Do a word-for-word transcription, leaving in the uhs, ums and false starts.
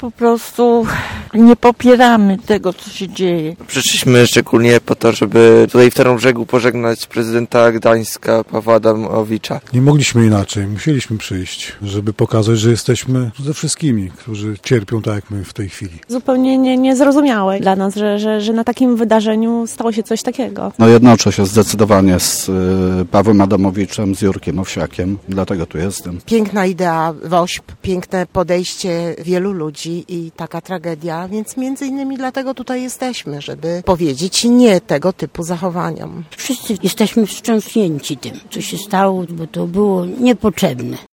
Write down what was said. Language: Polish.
po prostu nie popieramy tego, co się dzieje. Przyszliśmy szczególnie po to, żeby tutaj w Tarnobrzegu pożegnać prezydenta Gdańska, Pawła Adamowicza. Nie mogliśmy inaczej, musieliśmy przyjść, żeby pokazać, że jesteśmy ze wszystkimi, którzy cierpią tak jak my w tej chwili. Zupełnie nie, niezrozumiałe dla nas, że, że, że na takim wydarzeniu stało się coś takiego. No jednoczę się zdecydowanie z y, Pawłem Adamowiczem, z Jurkiem Owsiakiem, dlatego tu jestem. Piękna idea WOŚP, piękne podejście wielu ludzi i taka tragedia, więc między innymi dlatego tutaj jesteśmy, żeby powiedzieć nie tego typu zachowaniom. Wszyscy jesteśmy wstrząśnięci tym, co się stało, bo to było niepotrzebne.